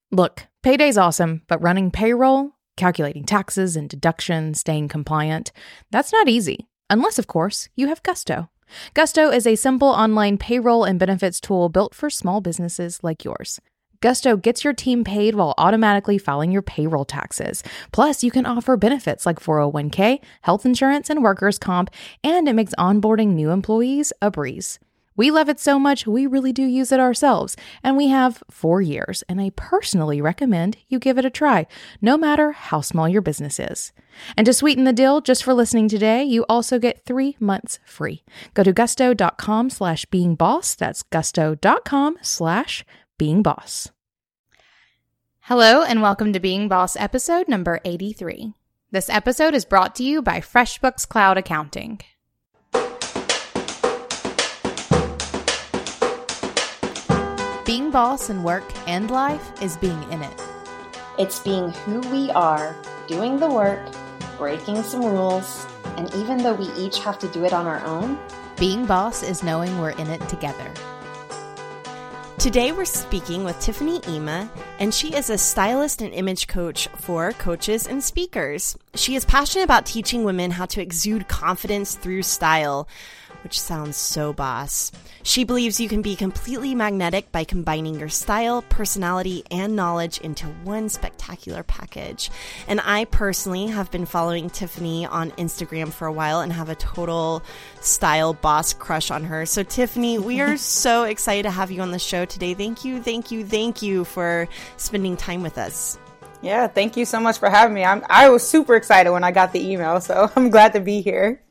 Look, payday's awesome, but running payroll, calculating taxes and deductions, staying compliant, that's not easy. Unless, of course, you have Gusto. Gusto is a simple online payroll and benefits tool built for small businesses like yours. Gusto gets your team paid while automatically filing your payroll taxes. Plus, you can offer benefits like 401k, health insurance, and workers' comp, and it makes onboarding new employees a breeze. We love it so much, we really do use it ourselves, and we have 4 years, and I personally recommend you give it a try, no matter how small your business is. And to sweeten the deal, just for listening today, you also get 3 months free. Go to gusto.com/beingboss. That's gusto.com/beingboss. Hello, and welcome to Being Boss episode number 83. This episode is brought to you by FreshBooks Cloud Accounting. Being boss in work and life is being in it. It's being who we are, doing the work, breaking some rules, and even though we each have to do it on our own, being boss is knowing we're in it together. Today we're speaking with Tiffany Ema, and she is a stylist and image coach for coaches and speakers. She is passionate about teaching women how to exude confidence through style, which sounds so boss. She believes you can be completely magnetic by combining your style, personality, and knowledge into one spectacular package. And I personally have been following Tiffany on Instagram for a while and have a total style boss crush on her. So Tiffany, we are so excited to have you on the show today. Thank you for spending time with us. Yeah, thank you so much for having me. I was super excited when I got the email, so I'm glad to be here.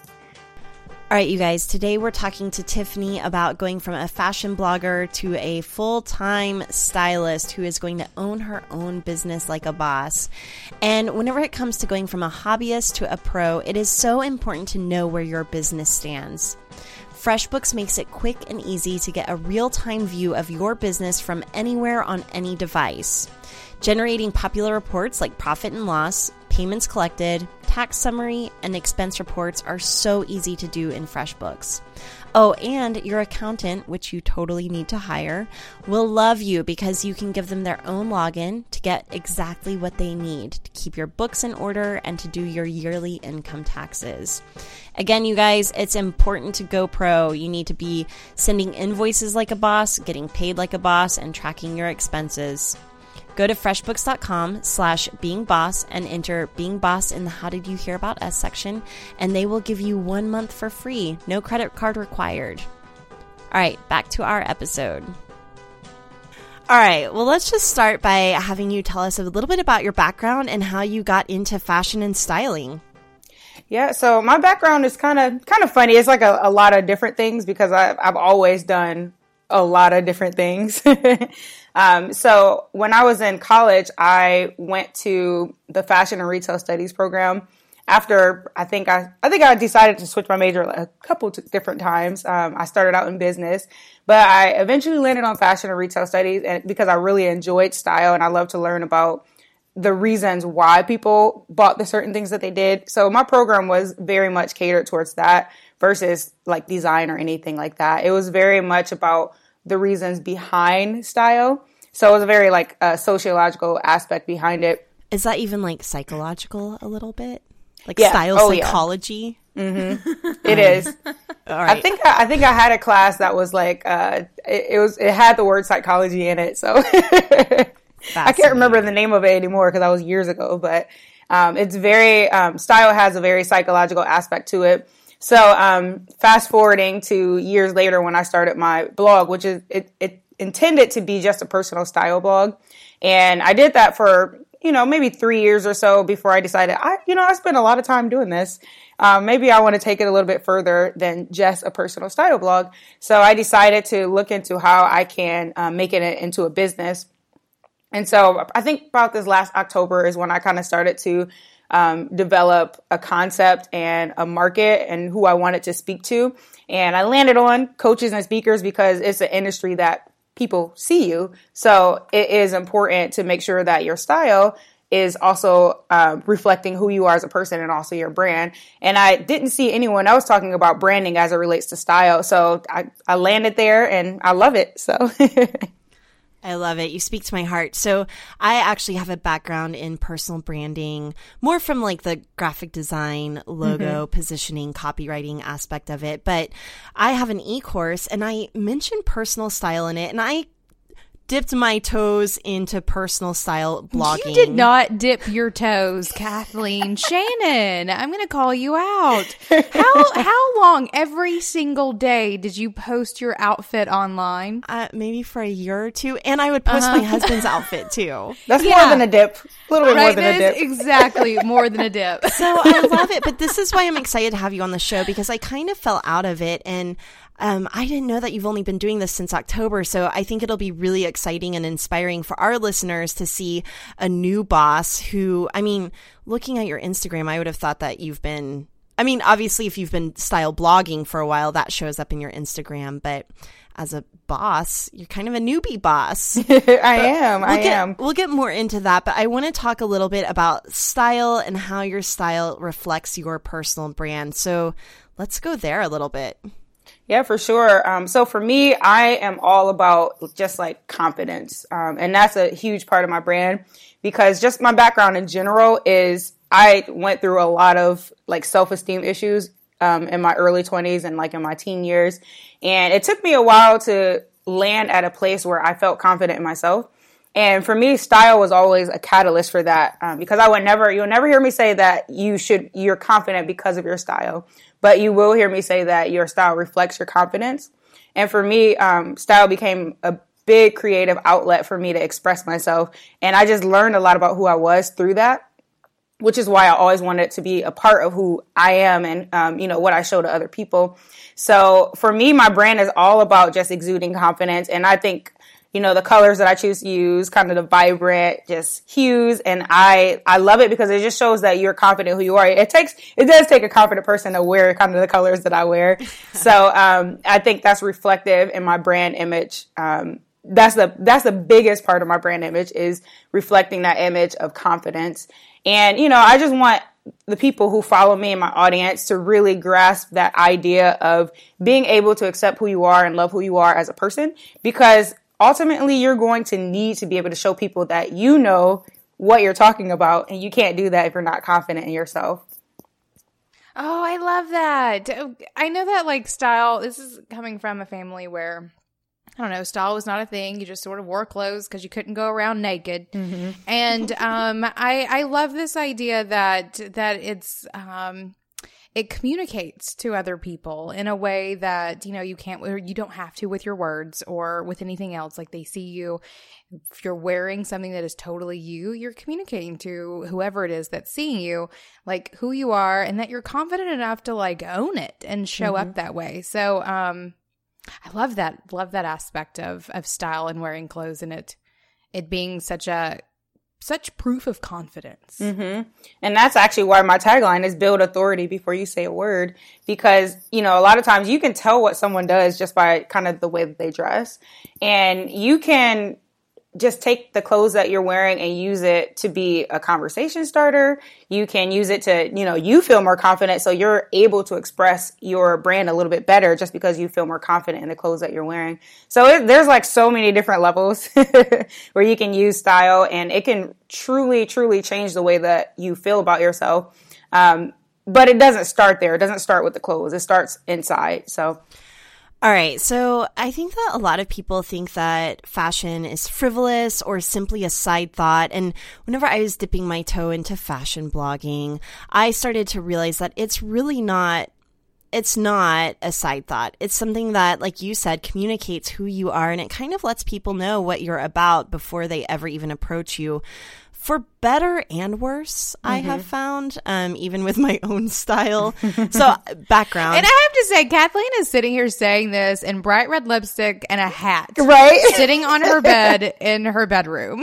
All right, you guys, today we're talking to Tiffany about going from a fashion blogger to a full-time stylist who is going to own her own business like a boss. And whenever it comes to going from a hobbyist to a pro, it is so important to know where your business stands. FreshBooks makes it quick and easy to get a real-time view of your business from anywhere on any device. Generating popular reports like profit and loss, payments collected, tax summary, and expense reports are so easy to do in FreshBooks. Oh, and your accountant, which you totally need to hire, will love you because you can give them their own login to get exactly what they need to keep your books in order and to do your yearly income taxes. Again, you guys, it's important to go pro. You need to be sending invoices like a boss, getting paid like a boss, and tracking your expenses. Go to freshbooks.com/beingboss and enter Being Boss in the How Did You Hear About Us section, and they will give you 1 month for free. No credit card required. All right, back to our episode. All right, well, let's just start by having you tell us a little bit about your background and how you got into fashion and styling. Yeah, so my background is kind of funny. It's like a lot of different things because I've always done a lot of different things. So when I was in college, I went to the fashion and retail studies program. After I think I decided to switch my major a couple different times. I started out in business, but I eventually landed on fashion and retail studies, and because I really enjoyed style and I love to learn about the reasons why people bought the certain things that they did. So my program was very much catered towards that versus like design or anything like that. It was very much about the reasons behind style. So it was a very like sociological aspect behind it. Is that even like psychological a little bit? Like yeah. style psychology? Yeah. Mm-hmm. It is. All right. I think I had a class that was like it had the word psychology in it. So I can't remember the name of it anymore because that was years ago. But it's very style has a very psychological aspect to it. So fast forwarding to years later when I started my blog, which is it intended to be just a personal style blog. And I did that for, maybe 3 years or so before I decided, I spent a lot of time doing this. Maybe I want to take it a little bit further than just a personal style blog. So I decided to look into how I can make it into a business. And so I think about this last October is when I kind of started to develop a concept and a market and who I wanted to speak to. And I landed on coaches and speakers because it's an industry that people see you. So it is important to make sure that your style is also reflecting who you are as a person and also your brand. And I didn't see anyone else talking about branding as it relates to style. So I landed there and I love it. So I love it. You speak to my heart. So I actually have a background in personal branding, more from like the graphic design, logo, positioning, copywriting aspect of it. But I have an e-course and I mentioned personal style in it, and I dipped my toes into personal style blogging. You did not dip your toes, Kathleen. Shannon, I'm going to call you out. How long every single day did you post your outfit online? Maybe for a year or two. And I would post my husband's outfit too. That's more than a dip. A little bit more than a dip. Exactly. More than a dip. So I love it. But this is why I'm excited to have you on the show, because I kind of fell out of it. And I didn't know that you've only been doing this since October, so I think it'll be really exciting and inspiring for our listeners to see a new boss who, I mean, looking at your Instagram, I would have thought that you've been, I mean, obviously if you've been style blogging for a while, that shows up in your Instagram, but as a boss, you're kind of a newbie boss. I am. We'll get more into that, but I want to talk a little bit about style and how your style reflects your personal brand. So let's go there a little bit. Yeah, for sure. So for me, I am all about just like confidence. And that's a huge part of my brand, because just my background in general is I went through a lot of like self-esteem issues in my early 20s and like in my teen years. And it took me a while to land at a place where I felt confident in myself. And for me, style was always a catalyst for that, because you'll never hear me say that you're confident because of your style, but you will hear me say that your style reflects your confidence. And for me, style became a big creative outlet for me to express myself. And I just learned a lot about who I was through that, which is why I always wanted it to be a part of who I am and, what I show to other people. So for me, my brand is all about just exuding confidence. And I think, the colors that I choose to use, kind of the vibrant, just hues. And I love it because it just shows that you're confident who you are. It does take a confident person to wear kind of the colors that I wear. So, I think that's reflective in my brand image. That's the biggest part of my brand image, is reflecting that image of confidence. And, I just want the people who follow me and my audience to really grasp that idea of being able to accept who you are and love who you are as a person, because ultimately, you're going to need to be able to show people that you know what you're talking about, and you can't do that if you're not confident in yourself. Oh, I love that. I know that like style, this is coming from a family where, I don't know, style was not a thing. You just sort of wore clothes because you couldn't go around naked. Mm-hmm. And I love this idea that it's it communicates to other people in a way that, you don't have to with your words or with anything else. Like they see you, if you're wearing something that is totally you're communicating to whoever it is that's seeing you, like who you are, and that you're confident enough to like own it and show up that way. So, I love that aspect of style and wearing clothes, and it being such proof of confidence. Mm-hmm. And that's actually why my tagline is build authority before you say a word, because, a lot of times you can tell what someone does just by kind of the way that they dress. And you can just take the clothes that you're wearing and use it to be a conversation starter. You can use it to, you feel more confident. So you're able to express your brand a little bit better just because you feel more confident in the clothes that you're wearing. So there's like so many different levels where you can use style, and it can truly, truly change the way that you feel about yourself. But it doesn't start there. It doesn't start with the clothes. It starts inside. So. All right. So I think that a lot of people think that fashion is frivolous or simply a side thought. And whenever I was dipping my toe into fashion blogging, I started to realize that it's really not. It's not a side thought. It's something that, like you said, communicates who you are, and it kind of lets people know what you're about before they ever even approach you. For better and worse, I have found, even with my own style. So, background. And I have to say, Kathleen is sitting here saying this in bright red lipstick and a hat. Right? Sitting on her bed in her bedroom.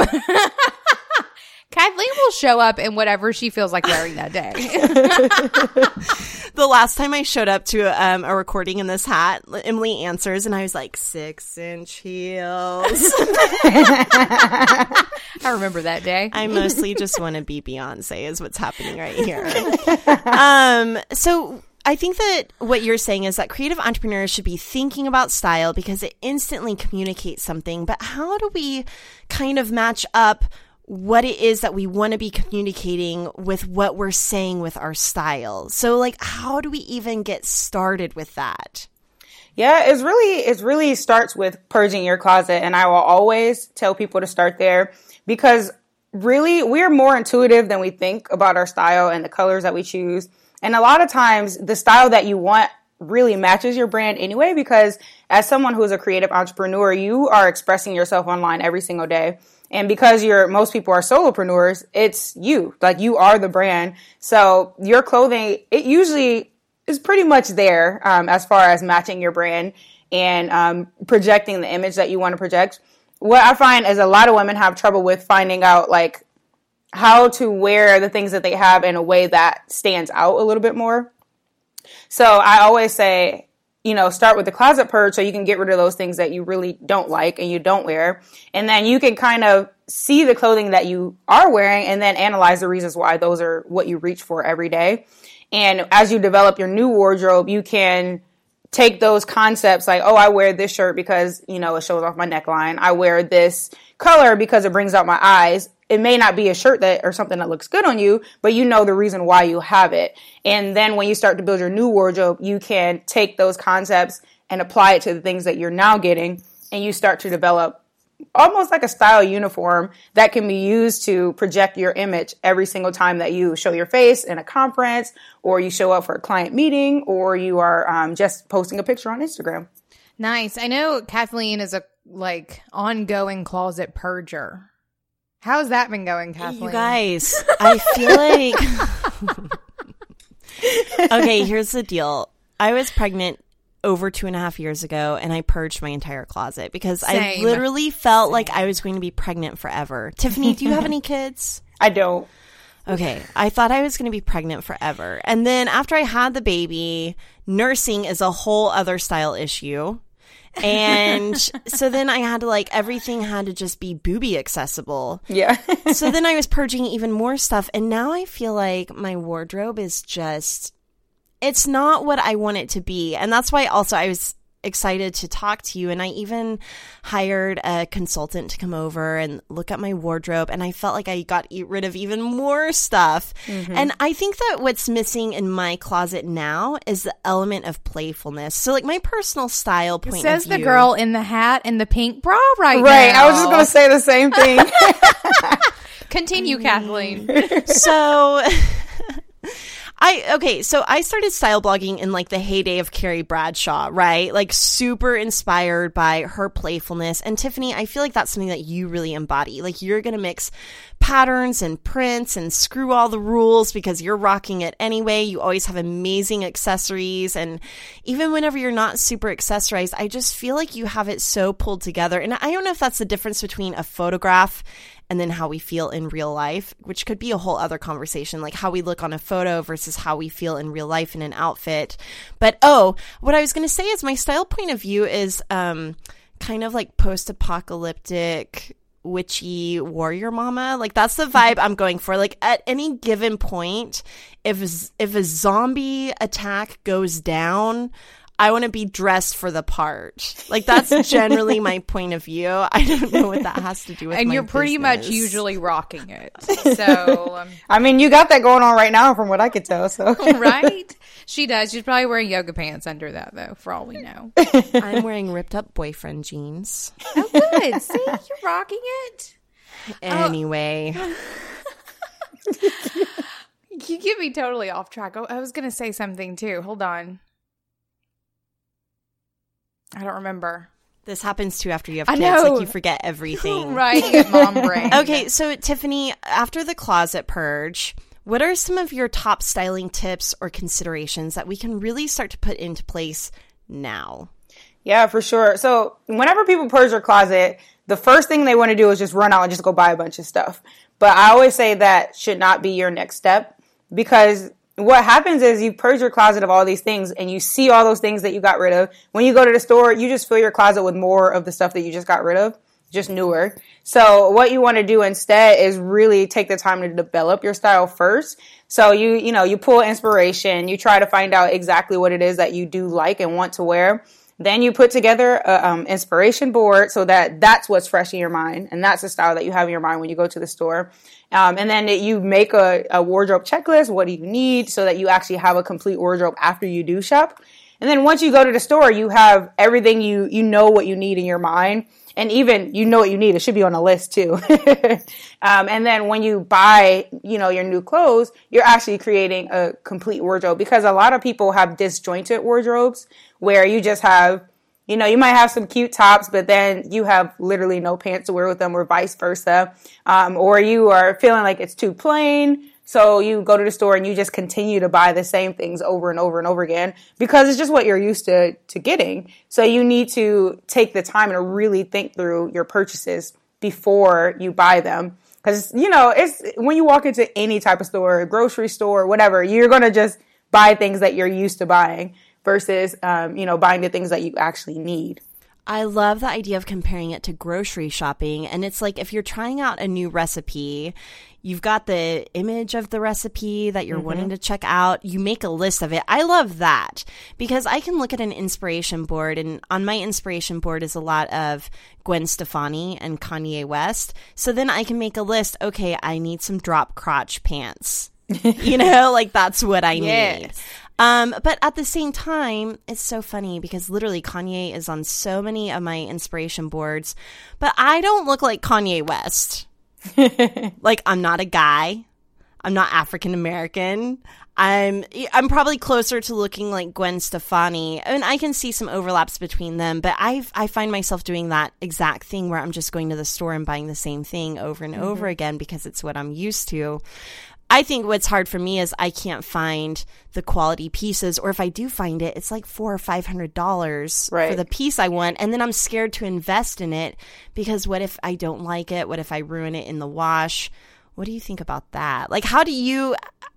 Kathleen will show up in whatever she feels like wearing that day. The last time I showed up to a recording in this hat, Emily answers, and I was like, 6-inch heels. I remember that day. I mostly just want to be Beyonce is what's happening right here. So I think that what you're saying is that creative entrepreneurs should be thinking about style because it instantly communicates something. But how do we kind of match up what it is that we want to be communicating with what we're saying with our style? So like, how do we even get started with that? Yeah, it really starts with purging your closet. And I will always tell people to start there because really we're more intuitive than we think about our style and the colors that we choose. And a lot of times the style that you want really matches your brand anyway, because as someone who is a creative entrepreneur, you are expressing yourself online every single day. And because most people are solopreneurs, it's you, like you are the brand. So your clothing, it usually is pretty much there, as far as matching your brand and, projecting the image that you want to project. What I find is a lot of women have trouble with finding out like how to wear the things that they have in a way that stands out a little bit more. So I always say, start with the closet purge so you can get rid of those things that you really don't like and you don't wear. And then you can kind of see the clothing that you are wearing and then analyze the reasons why those are what you reach for every day. And as you develop your new wardrobe, you can take those concepts like, oh, I wear this shirt because, it shows off my neckline. I wear this color because it brings out my eyes. It may not be a shirt or something that looks good on you, but you know the reason why you have it. And then when you start to build your new wardrobe, you can take those concepts and apply it to the things that you're now getting. And you start to develop almost like a style uniform that can be used to project your image every single time that you show your face in a conference or you show up for a client meeting or you are just posting a picture on Instagram. Nice. I know Kathleen is a ongoing closet purger. How's that been going, Kathleen? You guys, I feel like... Okay, here's the deal. I was pregnant over 2.5 years ago, and I purged my entire closet because I literally felt like I was going to be pregnant forever. Tiffany, do you have any kids? I don't. Okay, I thought I was going to be pregnant forever. And then after I had the baby, nursing is a whole other style issue. And so then I had to everything had to just be boobie accessible. Yeah. So then I was purging even more stuff. And now I feel like my wardrobe is just, it's not what I want it to be. And that's why also I was excited to talk to you. And I even hired a consultant to come over and look at my wardrobe. And I felt like I got rid of even more stuff. Mm-hmm. And I think that what's missing in my closet now is the element of playfulness. So my personal style point of view. Says the girl in the hat and the pink bra right now. Right. I was just going to say the same thing. Continue, Kathleen. So... So I started style blogging in the heyday of Carrie Bradshaw, right? Super inspired by her playfulness. And Tiffany, I feel like that's something that you really embody. You're going to mix patterns and prints and screw all the rules because you're rocking it anyway. You always have amazing accessories. And even whenever you're not super accessorized, I just feel like you have it so pulled together. And I don't know if that's the difference between a photograph and then how we feel in real life, which could be a whole other conversation, how we look on a photo versus how we feel in real life in an outfit. But, what I was going to say is my style point of view is kind of post-apocalyptic, witchy warrior mama. That's the vibe I'm going for. At any given point, if a zombie attack goes down, I want to be dressed for the part. That's generally my point of view. I don't know what that has to do with and my you're pretty business. much usually rocking it. So, I mean, you got that going on right now from what I could tell. So right? She does. She's probably wearing yoga pants under that, though, for all we know. I'm wearing ripped up boyfriend jeans. Oh, good. See, you're rocking it. Anyway. You get me totally off track. I was going to say something, too. Hold on. I don't remember. This happens too after you have kids. I know. You forget everything. Right. You get mom brain. Okay, so Tiffany, after the closet purge, what are some of your top styling tips or considerations that we can really start to put into place now? Yeah, for sure. So whenever people purge their closet, the first thing they want to do is just run out and just go buy a bunch of stuff. But I always say that should not be your next step because what happens is you purge your closet of all these things and you see all those things that you got rid of. When you go to the store, you just fill your closet with more of the stuff that you just got rid of. just newer. So what you want to do instead is really take the time to develop your style first. So you pull inspiration, you try to find out exactly what it is that you do like and want to wear. Then you put together a inspiration board so that that's what's fresh in your mind. And that's the style that you have in your mind when you go to the store. And then you make a wardrobe checklist. What do you need so that you actually have a complete wardrobe after you do shop? And then once you go to the store, you have everything you know what you need in your mind. And even you know what you need. It should be on a list too. And then when you buy, your new clothes, you're actually creating a complete wardrobe, because a lot of people have disjointed wardrobes where you just have, you might have some cute tops, but then you have literally no pants to wear with them, or vice versa. Or you are feeling like it's too plain. So you go to the store and you just continue to buy the same things over and over and over again, because it's just what you're used to getting. So you need to take the time to really think through your purchases before you buy them. Because, it's when you walk into any type of store, grocery store, whatever, you're going to just buy things that you're used to buying versus, buying the things that you actually need. I love the idea of comparing it to grocery shopping. And it's like if you're trying out a new recipe, you've got the image of the recipe that you're wanting to check out. You make a list of it. I love that, because I can look at an inspiration board, and on my inspiration board is a lot of Gwen Stefani and Kanye West. So then I can make a list. Okay, I need some drop crotch pants. That's what I need. But at the same time, it's so funny because literally Kanye is on so many of my inspiration boards, but I don't look like Kanye West. Like, I'm not a guy. I'm not African American. I'm probably closer to looking like Gwen Stefani, and I can see some overlaps between them, but I find myself doing that exact thing where I'm just going to the store and buying the same thing over and over again because it's what I'm used to. I think what's hard for me is I can't find the quality pieces, or if I do find it, it's like $400 or $500 for the piece I want. And then I'm scared to invest in it because what if I don't like it? What if I ruin it in the wash? What do you think about that? Like, how do you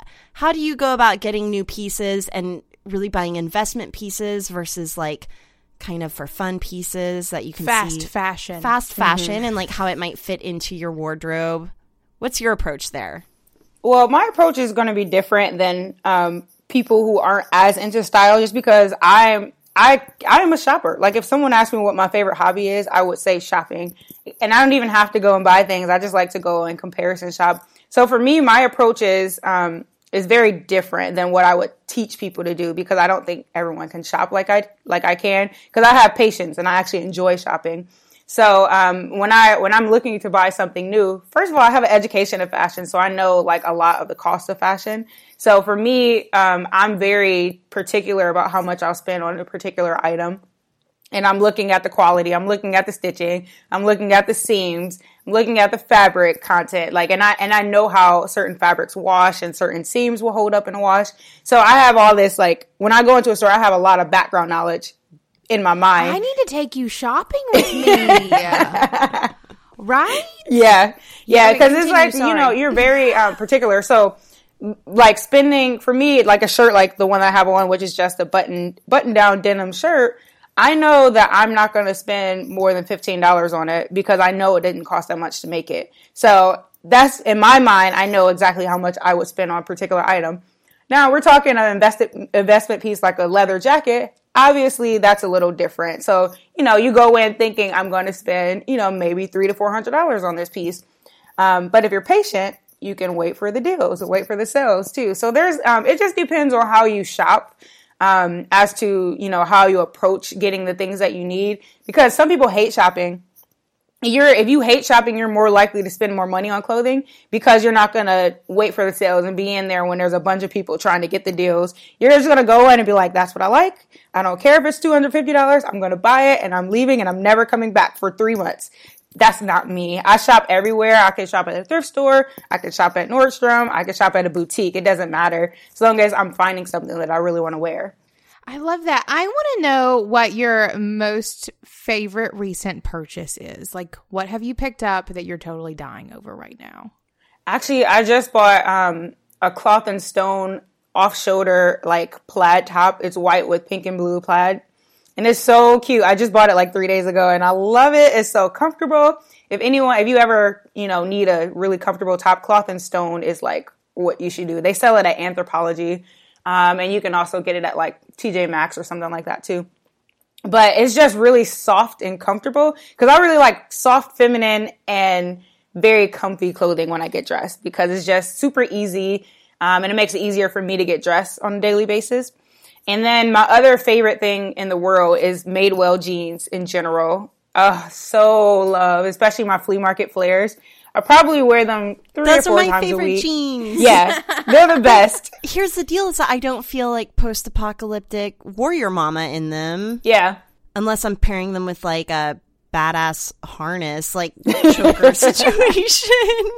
go about getting new pieces and really buying investment pieces versus like kind of for fun pieces that you can fast see? Fashion. And like how it might fit into your wardrobe. What's your approach there? Well, my approach is going to be different than people who aren't as into style, just because I am a shopper. Like, if someone asked me what my favorite hobby is, I would say shopping. And I don't even have to go and buy things. I just like to go and comparison shop. So for me, my approach is very different than what I would teach people to do, because I don't think everyone can shop like I can, because I have patience and I actually enjoy shopping. So when I'm looking to buy something new, first of all, I have an education in fashion, so I know like a lot of the cost of fashion. So for me, I'm very particular about how much I'll spend on a particular item. And I'm looking at the quality, I'm looking at the stitching, I'm looking at the seams, I'm looking at the fabric content. Like, and I know how certain fabrics wash and certain seams will hold up in a wash. So I have all this, like, when I go into a store, I have a lot of background knowledge in my mind. I need to take you shopping with me. Right? Yeah. Because it's like, you're very particular. So, like, spending, for me, like a shirt like the one I have on, which is just a button-down denim shirt, I know that I'm not going to spend more than $15 on it because I know it didn't cost that much to make it. So, that's, in my mind, I know exactly how much I would spend on a particular item. Now, we're talking an investment piece like a leather jacket. Obviously, that's a little different. So, you go in thinking I'm going to spend, maybe $300 to $400 on this piece. But if you're patient, you can wait for the deals and wait for the sales too. So there's, it just depends on how you shop, as to, how you approach getting the things that you need. Because some people hate shopping. If you hate shopping, you're more likely to spend more money on clothing because you're not going to wait for the sales and be in there when there's a bunch of people trying to get the deals. You're just going to go in and be like, that's what I like. I don't care if it's $250. I'm going to buy it and I'm leaving and I'm never coming back for 3 months. That's not me. I shop everywhere. I can shop at a thrift store. I can shop at Nordstrom. I can shop at a boutique. It doesn't matter as long as I'm finding something that I really want to wear. I love that. I want to know what your most favorite recent purchase is. Like, what have you picked up that you're totally dying over right now? Actually, I just bought a Cloth and Stone off-shoulder, like, plaid top. It's white with pink and blue plaid. And it's so cute. I just bought it like 3 days ago and I love it. It's so comfortable. If you ever, need a really comfortable top, Cloth and Stone is like what you should do. They sell it at Anthropologie. And you can also get it at like TJ Maxx or something like that too. But it's just really soft and comfortable because I really like soft, feminine, and very comfy clothing when I get dressed because it's just super easy. And it makes it easier for me to get dressed on a daily basis. And then my other favorite thing in the world is Madewell jeans in general. So love, especially my flea market flares. I probably wear them 3 or 4 times a week. Those are my favorite jeans. Yeah, they're the best. Here's the deal is that I don't feel like post-apocalyptic warrior mama in them. Yeah. Unless I'm pairing them with like a badass harness, like choker situation.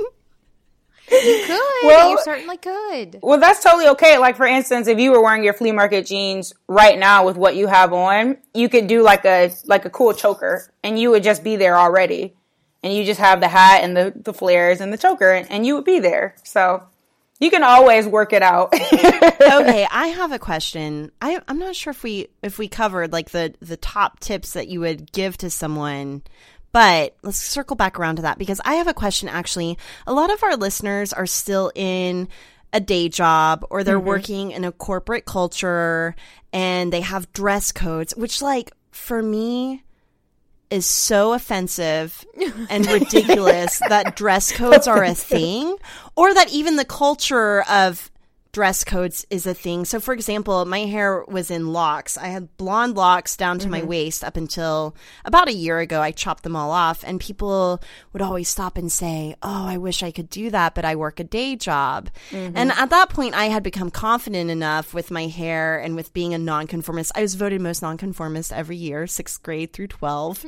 You could. Well, you certainly could. Well, that's totally okay. Like, for instance, if you were wearing your flea market jeans right now with what you have on, you could do like a cool choker, and you would just be there already. And you just have the hat and the flares and the choker, and you would be there. So you can always work it out. Okay, I have a question. I'm not sure if we covered like the top tips that you would give to someone. But let's circle back around to that because I have a question, actually. A lot of our listeners are still in a day job or they're working in a corporate culture and they have dress codes, which, like, for me is so offensive and ridiculous that dress codes are a thing or that even the culture of dress codes is a thing. So, for example, my hair was in locks. I had blonde locks down to my waist up until about a year ago. I chopped them all off, and people would always stop and say, oh, I wish I could do that, but I work a day job. And at that point, I had become confident enough with my hair and with being a nonconformist. I was voted most nonconformist every year, 6th grade through 12,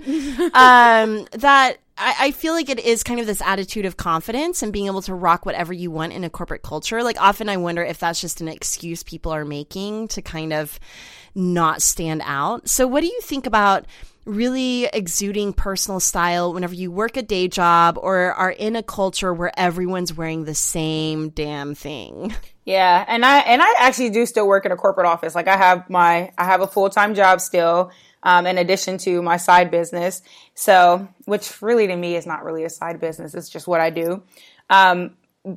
that I feel like it is kind of this attitude of confidence and being able to rock whatever you want in a corporate culture. Like, often I wonder if that's just an excuse people are making to kind of not stand out. So what do you think about really exuding personal style whenever you work a day job or are in a culture where everyone's wearing the same damn thing? Yeah, and I actually do still work in a corporate office. Like, I have a full-time job still. In addition to my side business. So, which really to me is not really a side business. It's just what I do. But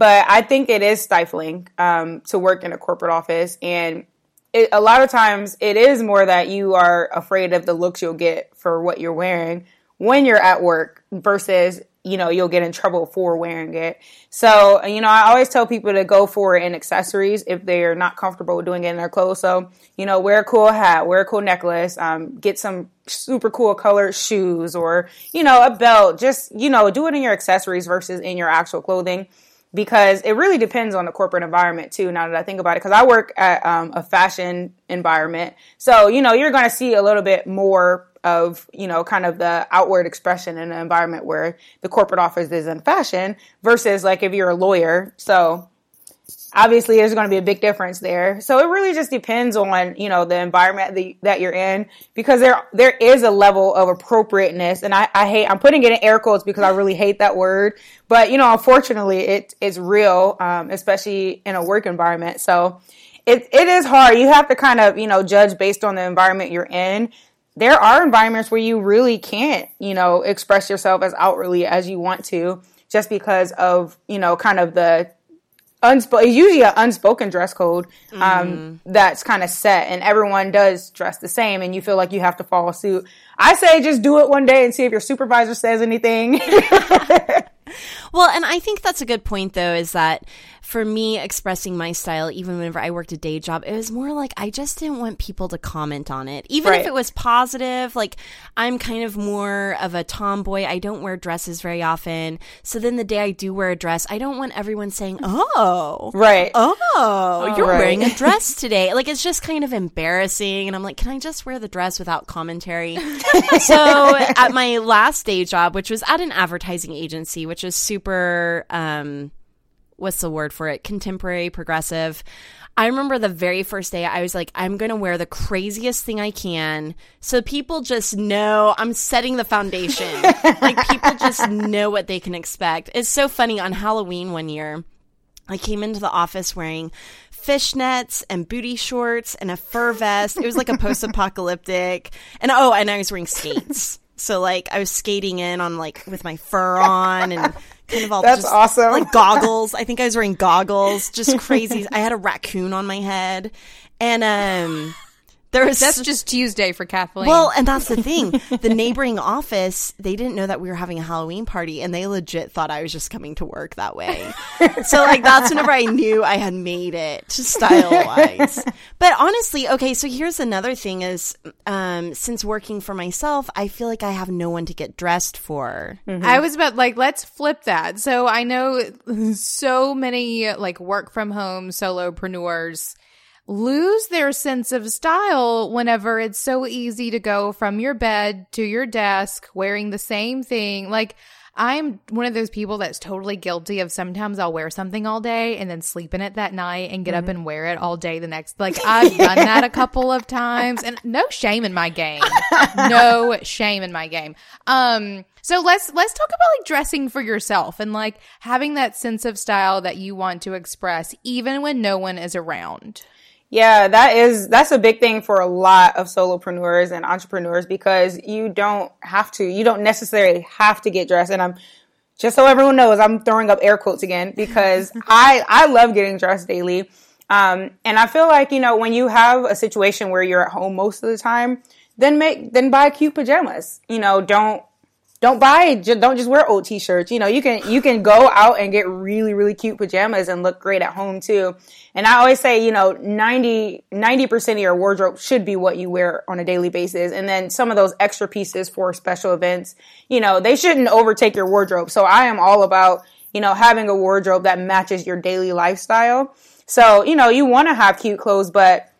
I think it is stifling, to work in a corporate office. And a lot of times it is more that you are afraid of the looks you'll get for what you're wearing when you're at work versus, you'll get in trouble for wearing it. So, I always tell people to go for it in accessories if they're not comfortable doing it in their clothes. So, wear a cool hat, wear a cool necklace, get some super cool colored shoes or, a belt. Just, do it in your accessories versus in your actual clothing because it really depends on the corporate environment too, now that I think about it. Because I work at a fashion environment. So, you're going to see a little bit more of, kind of the outward expression in an environment where the corporate office is in fashion versus like if you're a lawyer. So obviously there's going to be a big difference there. So it really just depends on, the environment that you're in because there is a level of appropriateness. And I'm putting it in air quotes because I really hate that word. But, unfortunately it's real, especially in a work environment. So it is hard. You have to kind of, judge based on the environment you're in. There are environments where you really can't, express yourself as outwardly as you want to just because of, kind of the usually an unspoken dress code that's kind of set and everyone does dress the same and you feel like you have to follow suit. I say just do it one day and see if your supervisor says anything. Well, and I think that's a good point, though, is that for me, expressing my style, even whenever I worked a day job, it was more like I just didn't want people to comment on it. Even if it was positive, like I'm kind of more of a tomboy. I don't wear dresses very often. So then the day I do wear a dress, I don't want everyone saying, oh, you're wearing a dress today. Like, it's just kind of embarrassing. And I'm like, can I just wear the dress without commentary? So at my last day job, which was at an advertising agency, which is super, what's the word for it? Contemporary, progressive. I remember the very first day I was like, I'm going to wear the craziest thing I can so people just know I'm setting the foundation. Like, people just know what they can expect. It's so funny. On Halloween one year, I came into the office wearing fishnets and booty shorts and a fur vest. It was like a post-apocalyptic. And I was wearing skates. So like I was skating in on like with my fur on and kind of all That's just awesome. like goggles. I think I was wearing goggles. Just crazy. I had a raccoon on my head. And that's just Tuesday for Kathleen. Well, and that's the thing. The neighboring office, they didn't know that we were having a Halloween party, and they legit thought I was just coming to work that way. So, like, that's whenever I knew I had made it, style-wise. But honestly, okay, so here's another thing is, since working for myself, I feel like I have no one to get dressed for. Mm-hmm. I was about, like, let's flip that. So I know so many, like, work-from-home solopreneurs lose their sense of style whenever it's so easy to go from your bed to your desk wearing the same thing. Like, I'm one of those people that's totally guilty of sometimes I'll wear something all day and then sleep in it that night and get up and wear it all day the next. Like, I've done that a couple of times, and no shame in my game. No shame in my game. So let's talk about like dressing for yourself and like having that sense of style that you want to express even when no one is around. Yeah, that's a big thing for a lot of solopreneurs and entrepreneurs because you don't necessarily have to get dressed. And I'm, just so everyone knows, I'm throwing up air quotes again because I love getting dressed daily. And I feel like, you know, when you have a situation where you're at home most of the time, then buy cute pajamas. You know, don't just wear old t-shirts. You know, you can go out and get really, really cute pajamas and look great at home too. And I always say, you know, 90% of your wardrobe should be what you wear on a daily basis. And then some of those extra pieces for special events, you know, they shouldn't overtake your wardrobe. So I am all about, you know, having a wardrobe that matches your daily lifestyle. So, you know, you want to have cute clothes,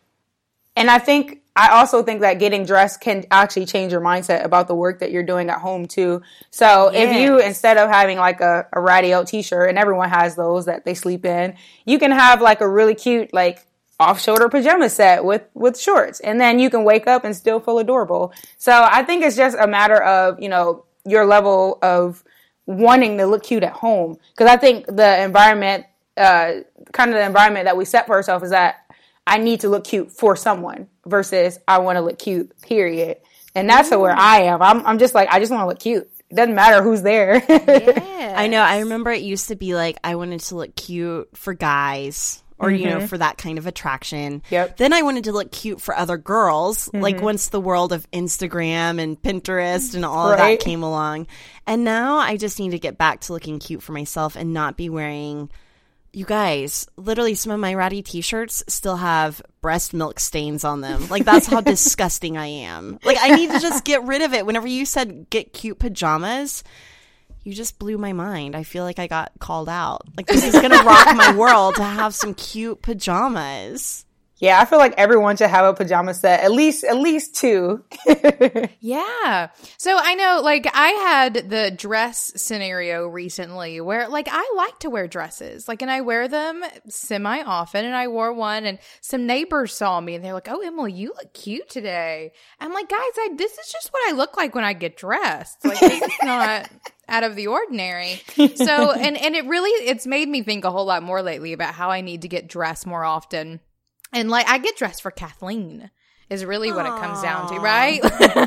I also think that getting dressed can actually change your mindset about the work that you're doing at home too. So if you, instead of having like a ratty old t-shirt, and everyone has those that they sleep in, you can have like a really cute, like off-shoulder pajama set with shorts. And then you can wake up and still feel adorable. So I think it's just a matter of, you know, your level of wanting to look cute at home. Cause I think the environment, kind of the environment that we set for ourselves is that I need to look cute for someone versus I want to look cute, period. And that's where I am. I'm just like, I just want to look cute. It doesn't matter who's there. Yeah. I know. I remember it used to be like, I wanted to look cute for guys or, you know, for that kind of attraction. Yep. Then I wanted to look cute for other girls, like once the world of Instagram and Pinterest and all of that came along. And now I just need to get back to looking cute for myself and not be wearing... You guys, literally some of my ratty t-shirts still have breast milk stains on them. Like, that's how disgusting I am. Like, I need to just get rid of it. Whenever you said get cute pajamas, you just blew my mind. I feel like I got called out. Like, this is going to rock my world to have some cute pajamas. Yeah, I feel like everyone should have a pajama set, at least two. Yeah. So I know, like, I had the dress scenario recently where, like, I like to wear dresses, like, and I wear them semi-often, and I wore one, and some neighbors saw me, and they're like, "Oh, Emily, you look cute today." I'm like, guys, this is just what I look like when I get dressed. Like, this is not out of the ordinary. So, and it's made me think a whole lot more lately about how I need to get dressed more often. And, like, I get dressed for Kathleen is really what it comes down to, right?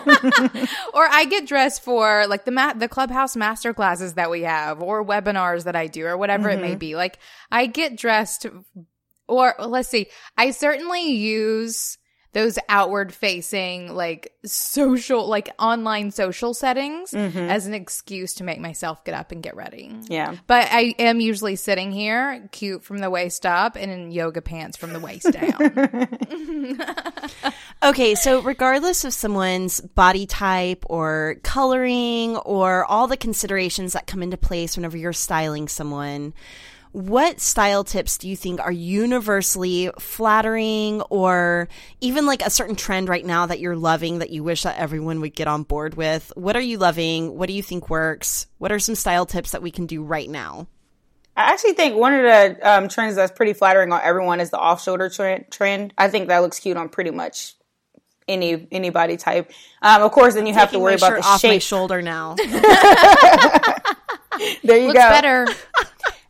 Or I get dressed for, like, the Clubhouse masterclasses that we have or webinars that I do or whatever it may be. Like, I get dressed, or let's see, I certainly use those outward facing, like, social, like, online social settings as an excuse to make myself get up and get ready. Yeah. But I am usually sitting here cute from the waist up and in yoga pants from the waist down. Okay, so regardless of someone's body type or coloring or all the considerations that come into place whenever you're styling someone, what style tips do you think are universally flattering, or even like a certain trend right now that you're loving that you wish that everyone would get on board with? What are you loving? What do you think works? What are some style tips that we can do right now? I actually think one of the trends that's pretty flattering on everyone is the off-shoulder trend. I think that looks cute on pretty much any body type. Of course, then you have to worry about the off shape. My shoulder now. There you Looks go. better.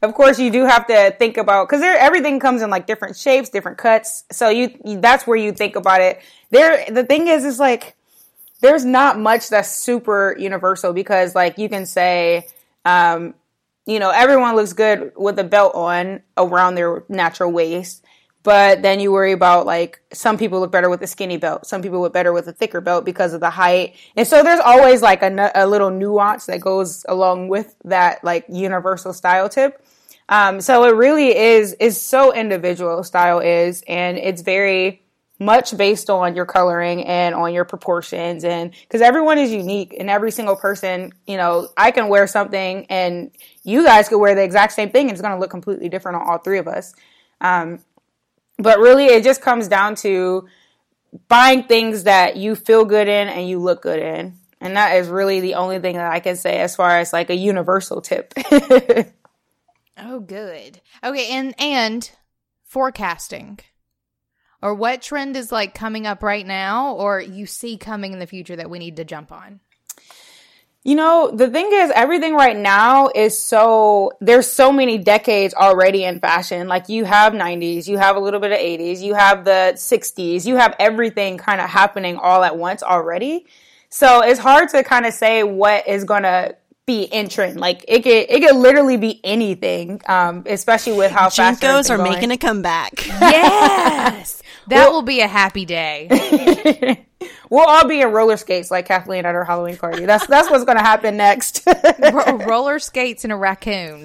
of course, you do have to think about, because everything comes in like different shapes, different cuts. So that's where you think about it. The thing is like, there's not much that's super universal, because like you can say, everyone looks good with a belt on around their natural waist. But then you worry about, like, some people look better with a skinny belt. Some people look better with a thicker belt because of the height. And so there's always, like, a little nuance that goes along with that, like, universal style tip. So it really is so individual, style is. And it's very much based on your coloring and on your proportions. And because everyone is unique, and every single person, I can wear something and you guys could wear the exact same thing and it's going to look completely different on all three of us. But really, it just comes down to buying things that you feel good in and you look good in. And that is really the only thing that I can say as far as like a universal tip. Oh, good. Okay, and forecasting. Or what trend is like coming up right now, or you see coming in the future that we need to jump on? The thing is, everything right now there's so many decades already in fashion. Like, you have 90s, you have a little bit of 80s, you have the 60s, you have everything kind of happening all at once already. So it's hard to kind of say what is going to be in trend. Like, it could literally be anything, especially with how fast JNCOs are making a comeback. Yes! That will be a happy day. We'll all be in roller skates like Kathleen at her Halloween party. That's what's going to happen next. Roller skates and a raccoon.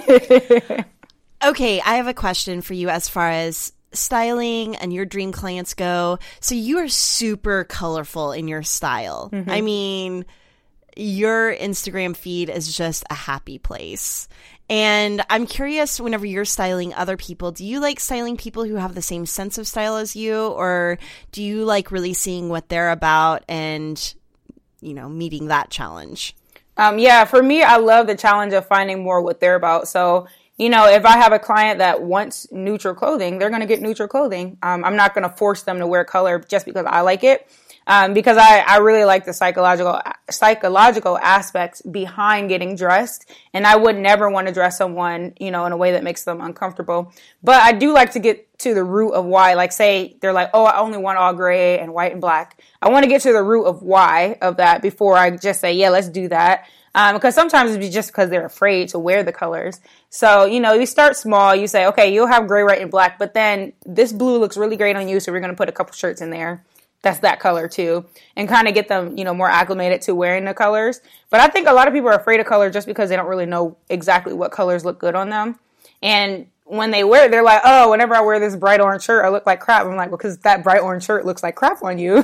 Okay, I have a question for you as far as styling and your dream clients go. So you are super colorful in your style. Mm-hmm. I mean, your Instagram feed is just a happy place. And I'm curious, whenever you're styling other people, do you like styling people who have the same sense of style as you? Or do you like really seeing what they're about and, meeting that challenge? Yeah, for me, I love the challenge of finding more what they're about. So, if I have a client that wants neutral clothing, they're going to get neutral clothing. I'm not going to force them to wear color just because I like it. Because I really like the psychological aspects behind getting dressed. And I would never want to dress someone, in a way that makes them uncomfortable. But I do like to get to the root of why. Like, say they're like, oh, I only want all gray and white and black. I want to get to the root of why of that before I just say, yeah, let's do that. Because sometimes it's just because they're afraid to wear the colors. So, you start small. You say, okay, you'll have gray, white, and black. But then this blue looks really great on you, so we're going to put a couple shirts in there that's that color too, and kind of get them, more acclimated to wearing the colors. But I think a lot of people are afraid of color just because they don't really know exactly what colors look good on them. And when they wear it, they're like, oh, whenever I wear this bright orange shirt, I look like crap. I'm like, well, because that bright orange shirt looks like crap on you.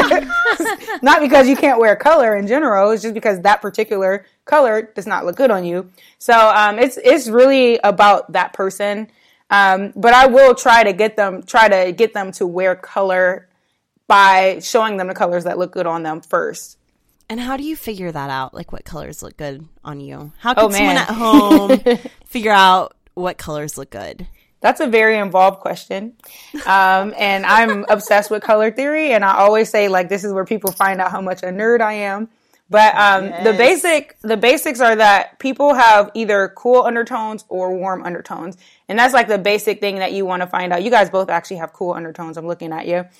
Not because you can't wear color in general. It's just because that particular color does not look good on you. So it's really about that person. But I will try to get them to wear color by showing them the colors that look good on them first. And how do you figure that out? Like, what colors look good on you? How can someone at home figure out what colors look good? That's a very involved question. And I'm obsessed with color theory. And I always say, like, this is where people find out how much a nerd I am. But the basics are that people have either cool undertones or warm undertones. And that's like the basic thing that you want to find out. You guys both actually have cool undertones. I'm looking at you.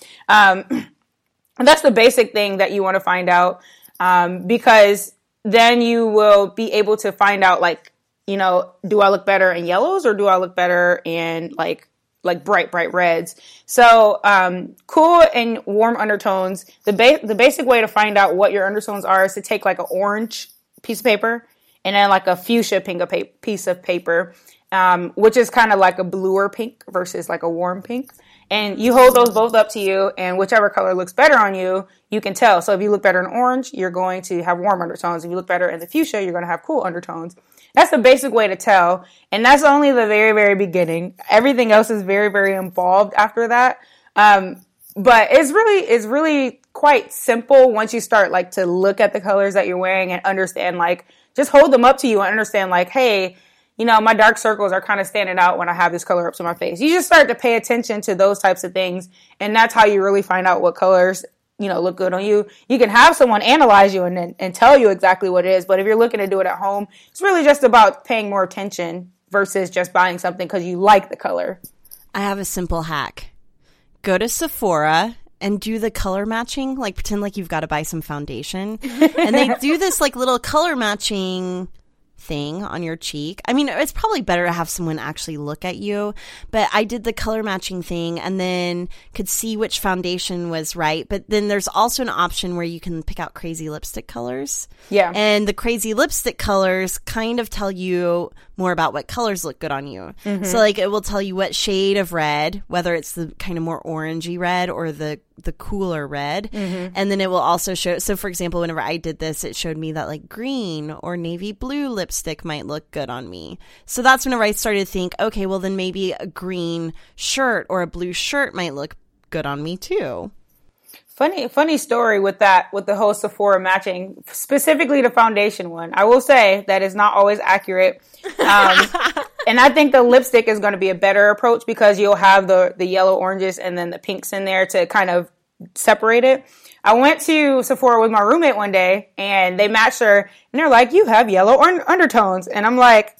That's the basic thing that you want to find out, because then you will be able to find out, like, do I look better in yellows or do I look better in like bright reds? So, cool and warm undertones. The basic way to find out what your undertones are is to take like an orange piece of paper and then like a fuchsia piece of paper, which is kind of like a bluer pink versus like a warm pink. And you hold those both up to you, and whichever color looks better on you, you can tell. So if you look better in orange, you're going to have warm undertones. If you look better in the fuchsia, you're going to have cool undertones. That's the basic way to tell. And that's only the very, very beginning. Everything else is very, very involved after that. But it's really quite simple once you start like to look at the colors that you're wearing and understand, like, just hold them up to you and understand, like, hey, my dark circles are kind of standing out when I have this color up to my face. You just start to pay attention to those types of things. And that's how you really find out what colors, look good on you. You can have someone analyze you and tell you exactly what it is. But if you're looking to do it at home, it's really just about paying more attention versus just buying something because you like the color. I have a simple hack. Go to Sephora and do the color matching, like pretend like you've got to buy some foundation. And they do this like little color matching thing on your cheek. I mean, it's probably better to have someone actually look at you, but I did the color matching thing and then could see which foundation was right. But then there's also an option where you can pick out crazy lipstick colors. Yeah. And the crazy lipstick colors kind of tell you more about what colors look good on you. Mm-hmm. So like it will tell you what shade of red, whether it's the kind of more orangey red or the cooler red. Mm-hmm. And then it will also show, so for example, whenever I did this, it showed me that like green or navy blue lipstick might look good on me. So that's whenever I started to think, okay, well then maybe a green shirt or a blue shirt might look good on me too. Funny story with that, with the whole Sephora matching, specifically the foundation one. I will say that is not always accurate. And I think the lipstick is going to be a better approach because you'll have the yellow oranges and then the pinks in there to kind of separate it. I went to Sephora with my roommate one day and they matched her and they're like, you have yellow undertones. And I'm like,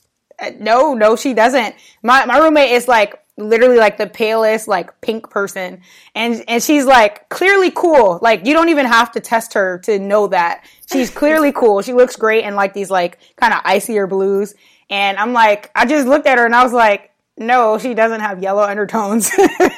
no, she doesn't. My roommate is like, literally like the palest, like pink person. And she's like clearly cool. Like you don't even have to test her to know that. She's clearly cool. She looks great in like these like kind of icier blues. And I'm like, I just looked at her and I was like, no, she doesn't have yellow undertones.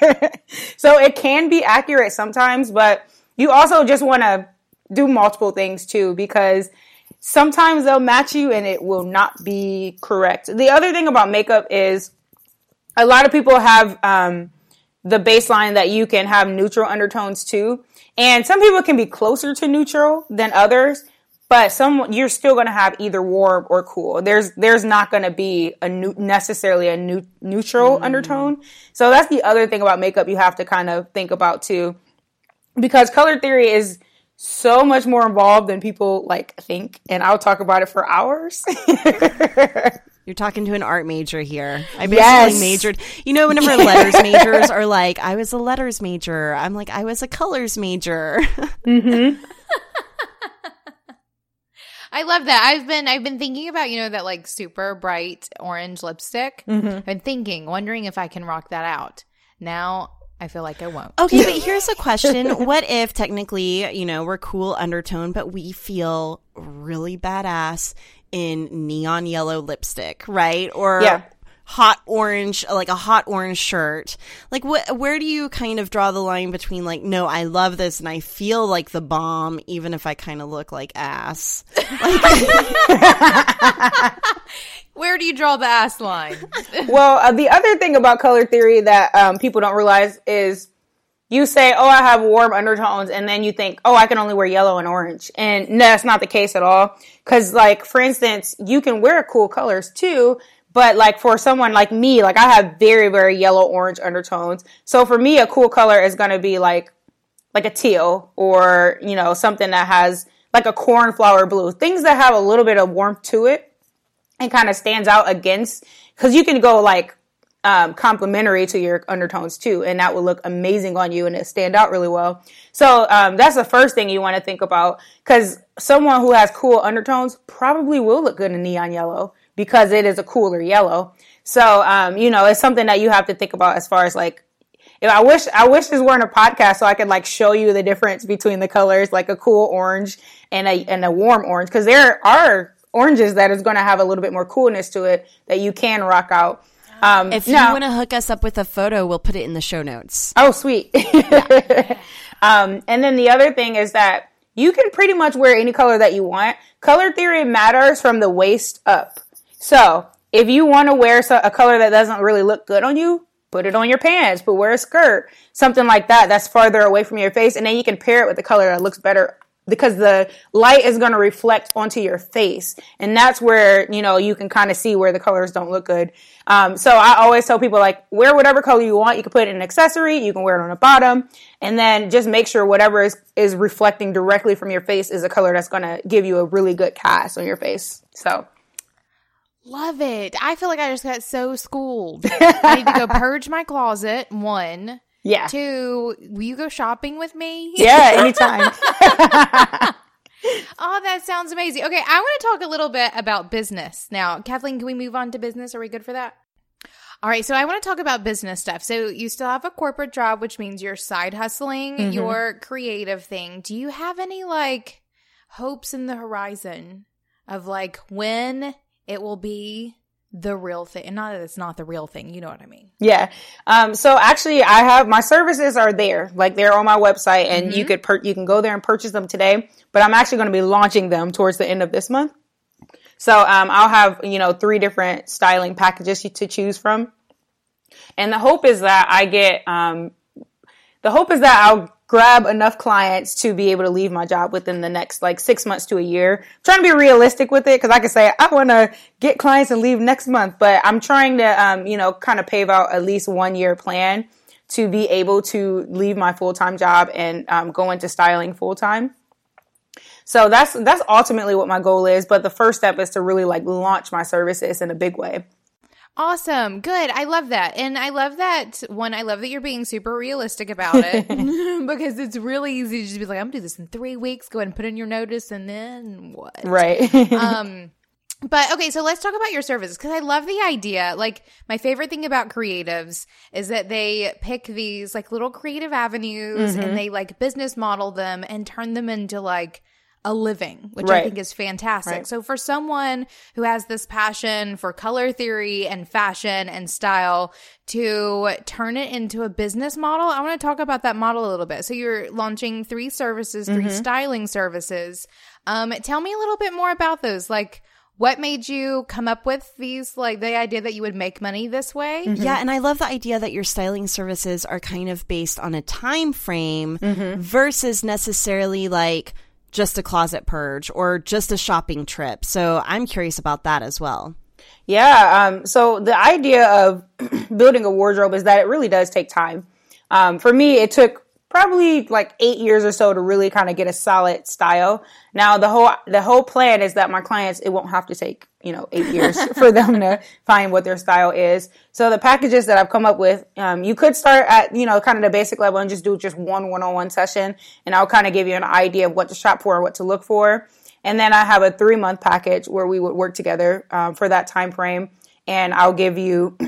So it can be accurate sometimes, but you also just want to do multiple things too, because sometimes they'll match you and it will not be correct. The other thing about makeup is a lot of people have the baseline that you can have neutral undertones too. And some people can be closer to neutral than others, but you're still going to have either warm or cool. There's not going to be necessarily a neutral undertone. So that's the other thing about makeup you have to kind of think about too, because color theory is so much more involved than people like think. And I'll talk about it for hours. You're talking to an art major here. I basically majored. You know, whenever letters majors are like, I was a letters major. I'm like, I was a colors major. Mm-hmm. I love that. I've been thinking about, that like super bright orange lipstick. Mm-hmm. I've been wondering if I can rock that out. Now I feel like I won't. Okay, but here's a question. What if technically, we're cool undertone, but we feel really badass in neon yellow lipstick, right? Or hot orange, like a hot orange shirt. Like where do you kind of draw the line between like, no, I love this and I feel like the bomb, even if I kind of look like ass? Where do you draw the ass line? Well, the other thing about color theory that people don't realize is you say, oh, I have warm undertones, and then you think, oh, I can only wear yellow and orange. And no, that's not the case at all. Because, like, for instance, you can wear cool colors too, but, like, for someone like me, like, I have very, very yellow-orange undertones. So for me, a cool color is going to be, like a teal or, something that has, like, a cornflower blue. Things that have a little bit of warmth to it and kind of stands out against, because you can go, like, complementary to your undertones too, and that will look amazing on you and it stand out really well. So that's the first thing you want to think about, because someone who has cool undertones probably will look good in neon yellow because it is a cooler yellow. So it's something that you have to think about as far as like, if I wish this weren't a podcast so I could like show you the difference between the colors, like a cool orange and a warm orange, because there are oranges that is going to have a little bit more coolness to it that you can rock out. If you want to hook us up with a photo, we'll put it in the show notes. Oh, sweet. And then the other thing is that you can pretty much wear any color that you want. Color theory matters from the waist up. So if you want to wear a color that doesn't really look good on you, put it on your pants, wear a skirt, something like that. That's farther away from your face. And then you can pair it with a color that looks better, because the light is going to reflect onto your face. And that's where, you can kind of see where the colors don't look good. So I always tell people, like, wear whatever color you want. You can put it in an accessory. You can wear it on the bottom. And then just make sure whatever is reflecting directly from your face is a color that's going to give you a really good cast on your face. So. Love it. I feel like I just got so schooled. I need to go purge my closet, 1. Yeah. 2, will you go shopping with me? Yeah, anytime. Oh, that sounds amazing. Okay, I want to talk a little bit about business now. Kathleen, can we move on to business? Are we good for that? All right, so I want to talk about business stuff. So you still have a corporate job, which means you're side hustling your creative thing. Do you have any like hopes in the horizon of like when it will be the real thing? And not that it's not the real thing, you know what I mean? Yeah. So actually I have, my services are there, like they're on my website, and you can go there and purchase them today, but I'm actually going to be launching them towards the end of this month. So, I'll have, 3 different styling packages to choose from. And the hope is that I'll grab enough clients to be able to leave my job within the next 6 months to a year. I'm trying to be realistic with it, because I can say I want to get clients and leave next month, but I'm trying to, kind of pave out at least 1 year plan to be able to leave my full-time job and go into styling full-time. So that's ultimately what my goal is. But the first step is to really launch my services in a big way. Awesome. Good. I love that. And I love that I love that you're being super realistic about it because it's really easy to just be like, I'm going to do this in 3 weeks. Go ahead and put in your notice and then what? Right. But okay, so let's talk about your services, because I love the idea. My favorite thing about creatives is that they pick these little creative avenues and they business model them and turn them into a living, which I think is fantastic. Right. So for someone who has this passion for color theory and fashion and style to turn it into a business model, I want to talk about that model a little bit. So you're launching 3 services, 3 styling services. Tell me a little bit more about those. What made you come up with these, the idea that you would make money this way? Yeah, and I love the idea that your styling services are kind of based on a time frame versus necessarily just a closet purge or just a shopping trip. So I'm curious about that as well. Yeah. So the idea of building a wardrobe is that it really does take time. For me, it took probably 8 years or so to really kind of get a solid style. Now, the whole plan is that my clients, it won't have to take, 8 years for them to find what their style is. So the packages that I've come up with, you could start at, kind of the basic level and just do just one-on-one session. And I'll kind of give you an idea of what to shop for and what to look for. And then I have a 3-month package where we would work together, for that time frame. And I'll give you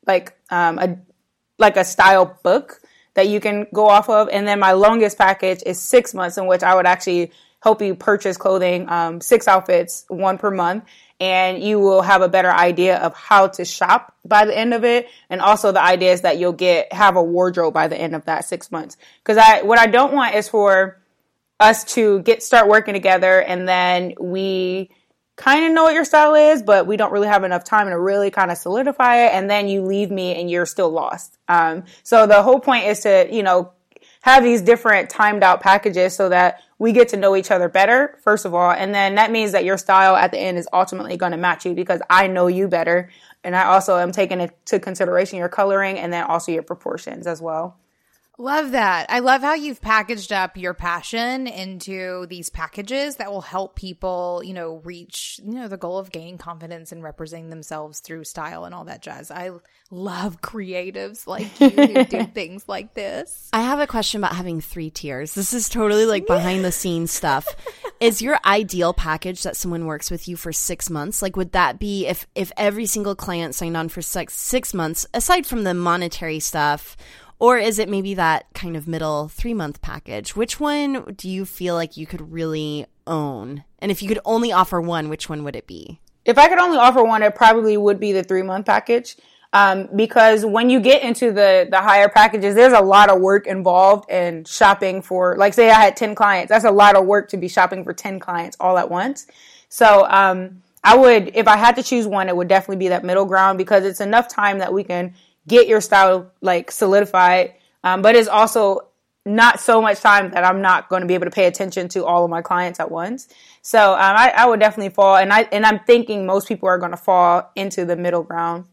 a style book that you can go off of. And then my longest package is 6 months, in which I would actually help you purchase clothing, 6 outfits, 1 per month. And you will have a better idea of how to shop by the end of it. And also the idea is that you'll have a wardrobe by the end of that 6 months. Because what I don't want is for us to start working together and then we kind of know what your style is, but we don't really have enough time to really kind of solidify it. And then you leave me and you're still lost. So the whole point is to, have these different timed out packages so that we get to know each other better, first of all. And then that means that your style at the end is ultimately going to match you because I know you better. And I also am taking into consideration your coloring and then also your proportions as well. Love that. I love how you've packaged up your passion into these packages that will help people, reach, the goal of gaining confidence and representing themselves through style and all that jazz. I love creatives like you who do things like this. I have a question about having 3 tiers. This is totally behind the scenes stuff. Is your ideal package that someone works with you for 6 months? Would that be if every single client signed on for 6 months, aside from the monetary stuff? Or is it maybe that kind of middle 3-month package? Which one do you feel like you could really own? And if you could only offer one, which one would it be? If I could only offer one, it probably would be the 3-month package. Because when you get into the higher packages, there's a lot of work involved in shopping for, say I had 10 clients. That's a lot of work to be shopping for 10 clients all at once. So, if I had to choose one, it would definitely be that middle ground because it's enough time that we can get your style solidified, but it's also not so much time that I'm not going to be able to pay attention to all of my clients at once. So I would definitely fall, and I'm thinking most people are going to fall into the middle ground.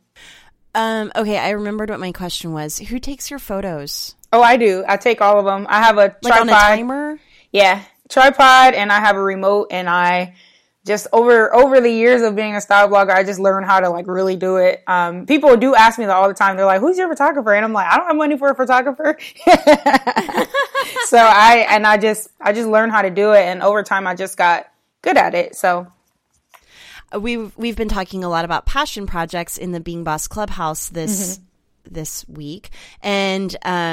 Okay, I remembered what my question was. Who takes your photos? Oh, I do. I take all of them. I have a tripod. On a timer? Yeah, tripod, and I have a remote, and I just over the years of being a style blogger, I just learned how to really do it. People do ask me that all the time. They're like, who's your photographer? And I'm like, I don't have money for a photographer. So I just learned how to do it, and over time I just got good at it. So we've been talking a lot about passion projects in the Being Boss Clubhouse this week, and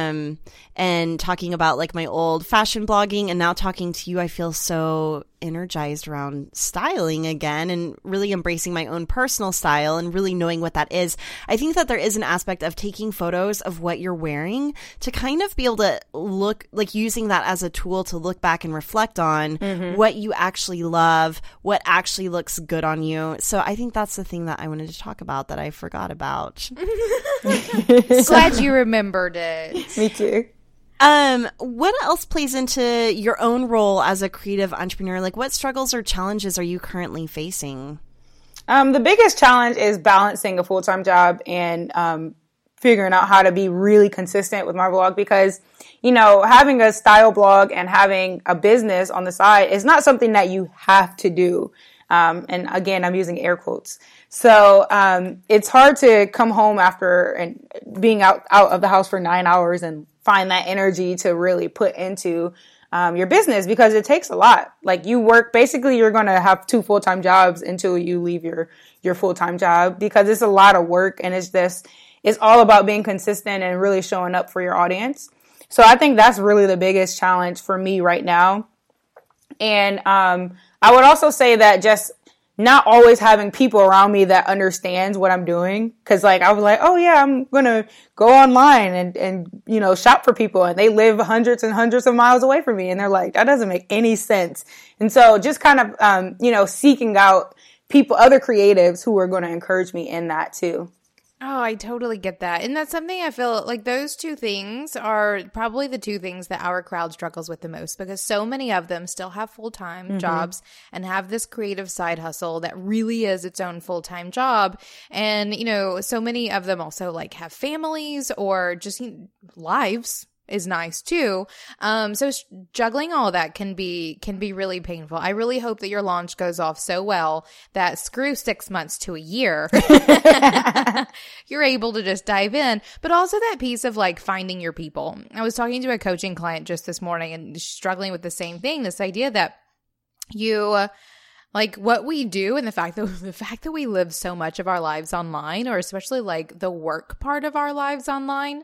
talking about like my old fashion blogging, and now talking to you, I feel so energized around styling again and really embracing my own personal style and really knowing what that is. I think that there is an aspect of taking photos of what you're wearing to kind of be able to look, like using that as a tool to look back and reflect on what you actually love, what actually looks good on you. So I think that's the thing that I wanted to talk about that I forgot about. Glad you remembered it. Me too. What else plays into your own role as a creative entrepreneur? Like, what struggles or challenges are you currently facing? The biggest challenge is balancing a full-time job and figuring out how to be really consistent with my blog, because, you know, having a style blog and having a business on the side is not something that you have to do. And again, I'm using air quotes. So it's hard to come home after and being out of the house for 9 hours and find that energy to really put into your business, because it takes a lot. Like, you work, basically you're going to have 2 full-time jobs until you leave your full-time job, because it's a lot of work, and it's all about being consistent and really showing up for your audience. So I think that's really the biggest challenge for me right now. And I would also say that just not always having people around me that understands what I'm doing. Cause like, I was like, oh yeah, I'm going to go online and, you know, shop for people, and they live hundreds and hundreds of miles away from me. And they're like, that doesn't make any sense. And so just kind of, you know, seeking out people, other creatives who are going to encourage me in that too. Oh, I totally get that. And that's something I feel like those 2 things are probably the 2 things that our crowd struggles with the most, because so many of them still have full-time jobs and have this creative side hustle that really is its own full-time job. And, you know, so many of them also like have families or just lives is nice too. So juggling all that can be really painful. I really hope that your launch goes off so well that screw 6 months to a year, you're able to just dive in. But also that piece of like finding your people. I was talking to a coaching client just this morning and struggling with the same thing, this idea that you like what we do, and the fact that we live so much of our lives online, or especially like the work part of our lives online,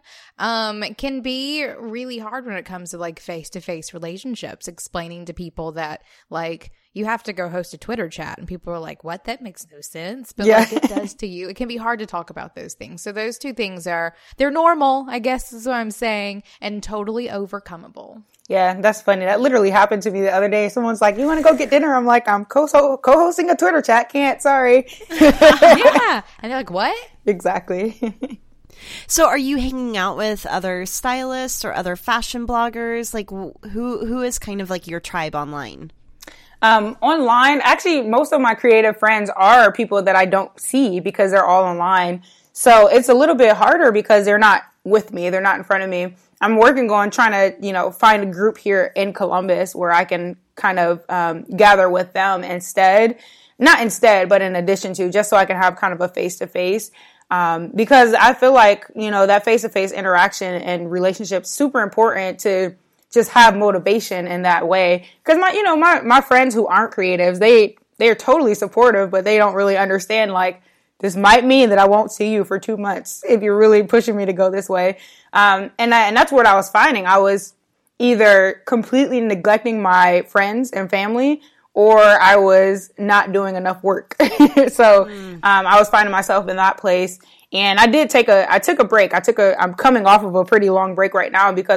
can be really hard when it comes to like face-to-face relationships, explaining to people that like you have to go host a Twitter chat, and people are like, what? That makes no sense. But like it does to you. It can be hard to talk about those things. So those 2 things they're normal, I guess is what I'm saying, and totally overcomeable. Yeah, that's funny. That literally happened to me the other day. Someone's like, you want to go get dinner? I'm like, I'm co-hosting a Twitter chat. Can't, sorry. Yeah. And they're like, what? Exactly. So are you hanging out with other stylists or other fashion bloggers? Like who is kind of like your tribe online? Online, actually, most of my creative friends are people that I don't see because they're all online. So it's a little bit harder because they're not with me. They're not in front of me. I'm working on trying to, you know, find a group here in Columbus where I can kind of gather with them instead. Not instead, but in addition to, just so I can have kind of a face-to-face. Because I feel like, you know, that face-to-face interaction and relationship super important to just have motivation in that way. Because my friends who aren't creatives, they are totally supportive, but they don't really understand, like, this might mean that I won't see you for 2 months if you're really pushing me to go this way. And that's what I was finding. I was either completely neglecting my friends and family, or I was not doing enough work. So I was finding myself in that place. And I took a break. I'm coming off of a pretty long break right now because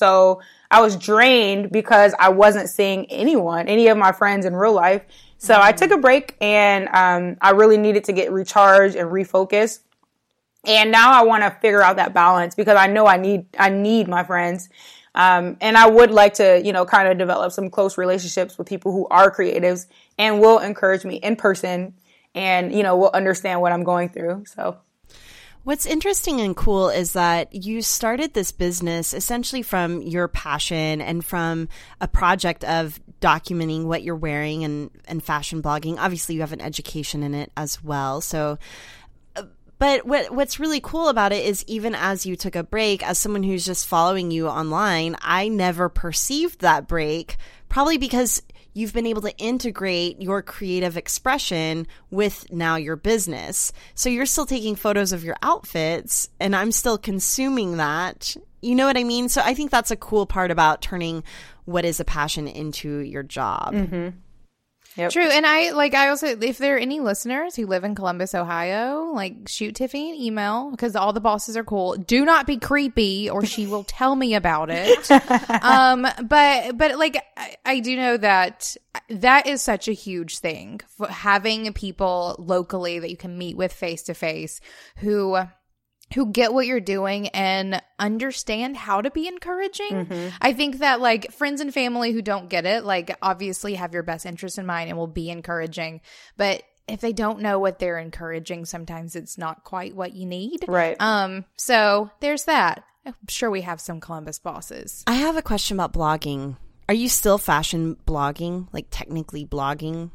I was drained because I wasn't seeing any of my friends in real life. So I took a break, and I really needed to get recharged and refocused. And now I want to figure out that balance because I know I need my friends. And I would like to, you know, kind of develop some close relationships with people who are creatives and will encourage me in person and, you know, will understand what I'm going through. So what's interesting and cool is that you started this business essentially from your passion and from a project of documenting what you're wearing and fashion blogging. Obviously, you have an education in it as well. So, But what's really cool about it is even as you took a break, as someone who's just following you online, I never perceived that break, probably because you've been able to integrate your creative expression with now your business. So you're still taking photos of your outfits and I'm still consuming that. You know what I mean? So I think that's a cool part about turning what is a passion into your job. Mm-hmm. Yep. True. And I also, if there are any listeners who live in Columbus, Ohio, like shoot Tiffany an email because all the bosses are cool. Do not be creepy or she will tell me about it. But like, I do know that is such a huge thing, having people locally that you can meet with face to face who get what you're doing and understand how to be encouraging. Mm-hmm. I think that like friends and family who don't get it, like obviously have your best interest in mind and will be encouraging. But if they don't know what they're encouraging, sometimes it's not quite what you need. Right. So there's that. I'm sure we have some Columbus bosses. I have a question about blogging. Are you still fashion blogging, like technically blogging?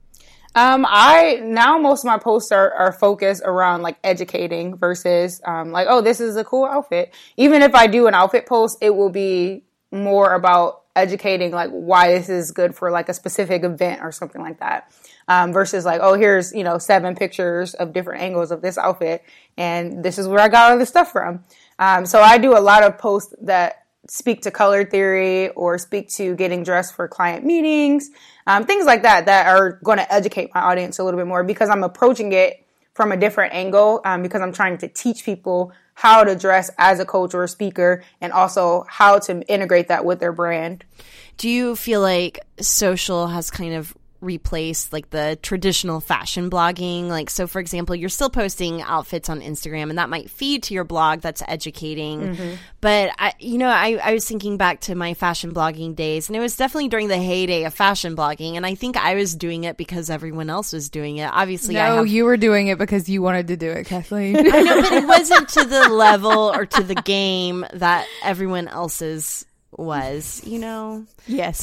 Now most of my posts are focused around like educating versus, like, oh, this is a cool outfit. Even if I do an outfit post, it will be more about educating like why this is good for like a specific event or something like that. Versus like, oh, here's, 7 pictures of different angles of this outfit. And this is where I got all this stuff from. So I do a lot of posts that speak to color theory or speak to getting dressed for client meetings, things like that are going to educate my audience a little bit more because I'm approaching it from a different angle, because I'm trying to teach people how to dress as a coach or a speaker and also how to integrate that with their brand. Do you feel like social has kind of replaced like the traditional fashion blogging? Like, so for example, you're still posting outfits on Instagram and that might feed to your blog. That's educating. Mm-hmm. But I was thinking back to my fashion blogging days and it was definitely during the heyday of fashion blogging. And I think I was doing it because everyone else was doing it. Obviously, you were doing it because you wanted to do it, Kathleen. I know, but it wasn't to the level or to the game that everyone else's was, Yes.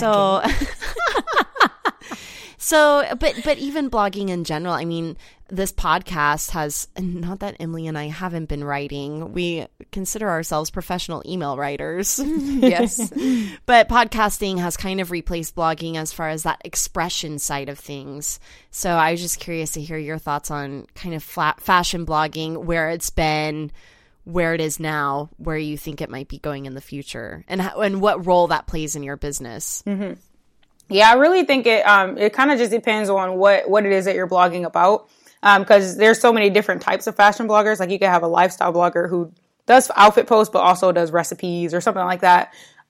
But even blogging in general, I mean, this podcast has, not that Emily and I haven't been writing. We consider ourselves professional email writers. Yes. But podcasting has kind of replaced blogging as far as that expression side of things. So I was just curious to hear your thoughts on kind of fashion blogging, where it's been, where it is now, where you think it might be going in the future, and what role that plays in your business. Mm-hmm. Yeah, I really think it kind of just depends on what it is that you're blogging about. Because there's so many different types of fashion bloggers. Like you could have a lifestyle blogger who does outfit posts, but also does recipes or something like that.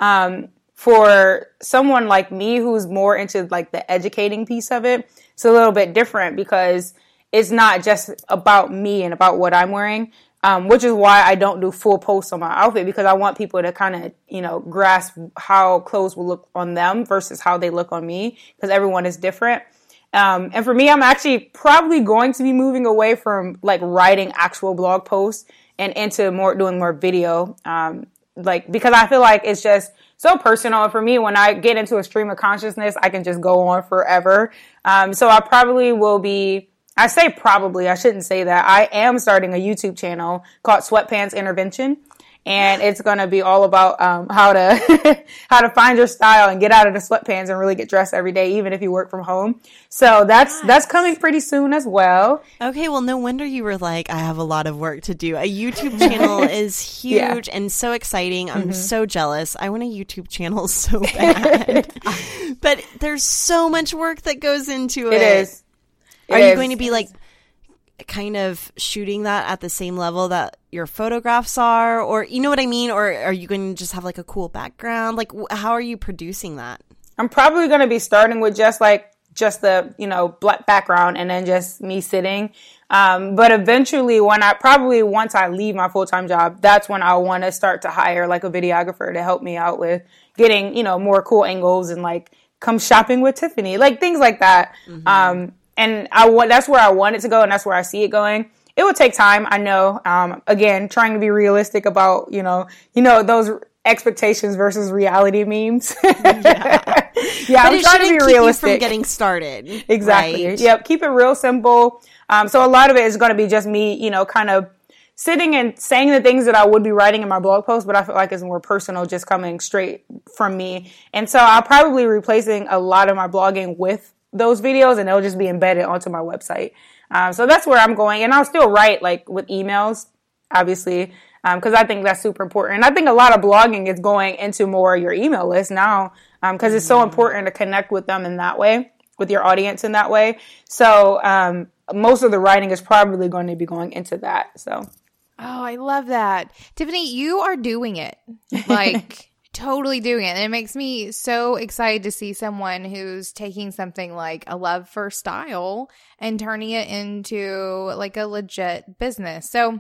For someone like me who's more into like the educating piece of it, it's a little bit different because it's not just about me and about what I'm wearing. Which is why I don't do full posts on my outfit, because I want people to kind of, grasp how clothes will look on them versus how they look on me, because everyone is different. And for me, I'm actually probably going to be moving away from like writing actual blog posts and into doing more video. Because I feel like it's just so personal. And for me, when I get into a stream of consciousness, I can just go on forever. So I probably will be, I say probably, I shouldn't say that. I am starting a YouTube channel called Sweatpants Intervention. And it's going to be all about how to find your style and get out of the sweatpants and really get dressed every day, even if you work from home. So that's coming pretty soon as well. Okay, well, no wonder you were like, I have a lot of work to do. A YouTube channel is huge and so exciting. I'm so jealous. I want a YouTube channel so bad. But there's so much work that goes into it. It is. Are you going to be like kind of shooting that at the same level that your photographs are, or you know what I mean? Or are you going to just have like a cool background? Like how are you producing that? I'm probably going to be starting with just the, black background and then just me sitting. But eventually once I leave my full-time job, that's when I want to start to hire like a videographer to help me out with getting, more cool angles and like come shopping with Tiffany, like things like that. Mm-hmm. And that's where I want it to go, and that's where I see it going. It will take time, I know. Again, trying to be realistic about, those expectations versus reality memes. Yeah, I'm trying to be realistic. From getting started. Exactly. Right? Yep. Keep it real simple. So a lot of it is going to be just me, kind of sitting and saying the things that I would be writing in my blog post, but I feel like it's more personal, just coming straight from me. And so I'll probably be replacing a lot of my blogging with those videos, and they'll just be embedded onto my website. So that's where I'm going. And I'll still write like with emails, obviously, because I think that's super important. And I think a lot of blogging is going into more your email list now, because it's so important to connect with them in that way, with your audience in that way. So most of the writing is probably going to be going into that. So. Oh, I love that. Tiffany, you are doing it. Like, totally doing it. And it makes me so excited to see someone who's taking something like a love for style and turning it into like a legit business. So,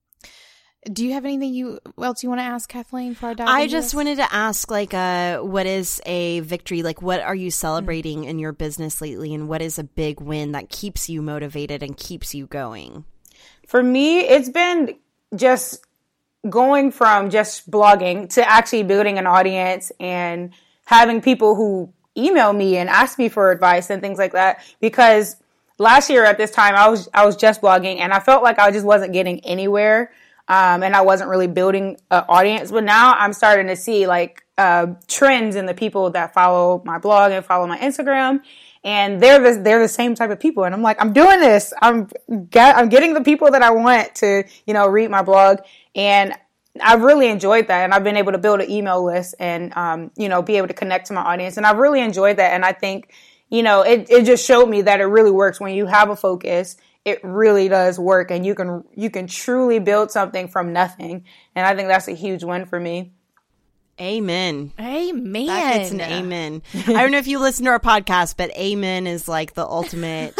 do you have anything else you want to ask, Kathleen, before I dive into I just wanted to ask, like, what is a victory? Like, what are you celebrating in your business lately? And what is a big win that keeps you motivated and keeps you going? For me, it's been just going from just blogging to actually building an audience and having people who email me and ask me for advice and things like that. Because last year at this time, I was just blogging and I felt like I just wasn't getting anywhere. And I wasn't really building an audience. But now I'm starting to see like trends in the people that follow my blog and follow my Instagram. And they're the same type of people. And I'm like, I'm doing this. I'm getting the people that I want to, read my blog. And I've really enjoyed that. And I've been able to build an email list and, be able to connect to my audience. And I've really enjoyed that. And I think, it just showed me that it really works when you have a focus. It really does work. And you can truly build something from nothing. And I think that's a huge win for me. Amen. Amen. That gets an amen. I don't know if you listen to our podcast, but amen is like the ultimate.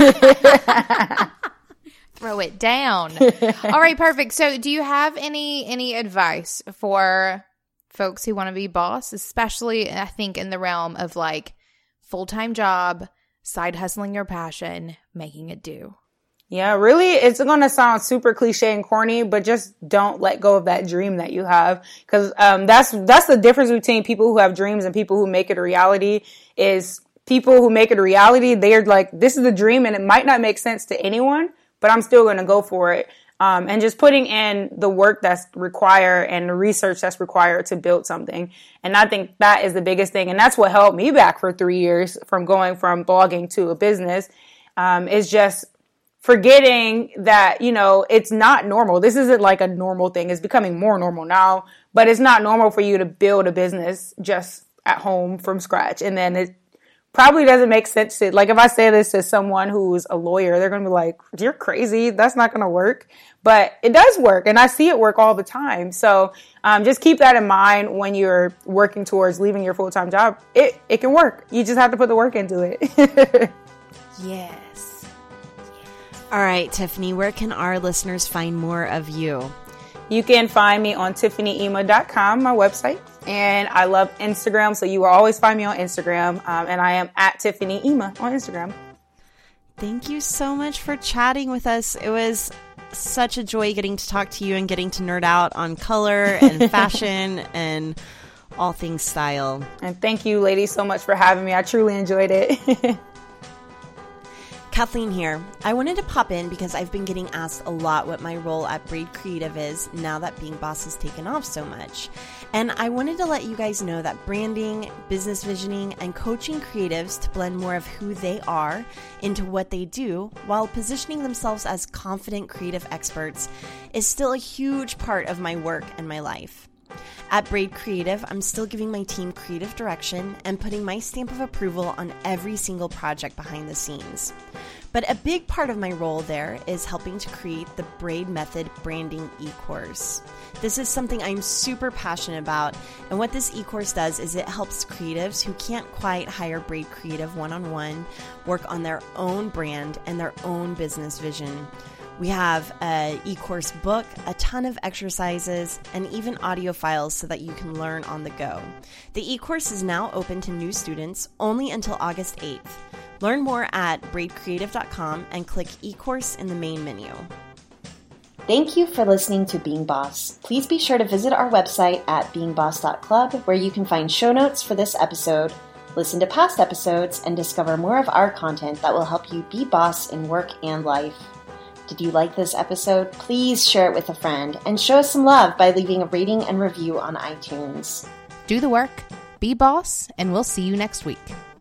Throw it down. All right, perfect. So do you have any advice for folks who want to be boss, especially I think in the realm of like full-time job, side hustling your passion, making it do? Yeah, really, it's going to sound super cliche and corny, but just don't let go of that dream that you have. Because that's the difference between people who have dreams and people who make it a reality. Is people who make it a reality, they're like, this is the dream and it might not make sense to anyone, but I'm still going to go for it. And just putting in the work that's required and the research that's required to build something. And I think that is the biggest thing. And that's what held me back for 3 years from going from blogging to a business, is just forgetting that, it's not normal. This isn't like a normal thing. It's becoming more normal now, but it's not normal for you to build a business just at home from scratch. And then it probably doesn't make sense to, like, if I say this to someone who's a lawyer, they're going to be like, you're crazy. That's not going to work. But it does work. And I see it work all the time. So just keep that in mind when you're working towards leaving your full-time job. It can work. You just have to put the work into it. Yes. All right, Tiffany, where can our listeners find more of you? You can find me on tiffanyema.com, my website. And I love Instagram, so you will always find me on Instagram. And I am at Tiffany Ema on Instagram. Thank you so much for chatting with us. It was such a joy getting to talk to you and getting to nerd out on color and fashion and all things style. And thank you, ladies, so much for having me. I truly enjoyed it. Kathleen here. I wanted to pop in because I've been getting asked a lot what my role at Braid Creative is now that Being Boss has taken off so much. And I wanted to let you guys know that branding, business visioning, and coaching creatives to blend more of who they are into what they do while positioning themselves as confident creative experts is still a huge part of my work and my life. At Braid Creative, I'm still giving my team creative direction and putting my stamp of approval on every single project behind the scenes. But a big part of my role there is helping to create the Braid Method branding e-course. This is something I'm super passionate about, and what this e-course does is it helps creatives who can't quite hire Braid Creative one-on-one work on their own brand and their own business vision. We have an e-course book, a ton of exercises, and even audio files so that you can learn on the go. The e-course is now open to new students only until August 8th. Learn more at braidcreative.com and click e-course in the main menu. Thank you for listening to Being Boss. Please be sure to visit our website at beingboss.club, where you can find show notes for this episode, listen to past episodes, and discover more of our content that will help you be boss in work and life. Did you like this episode? Please share it with a friend and show us some love by leaving a rating and review on iTunes. Do the work, be boss, and we'll see you next week.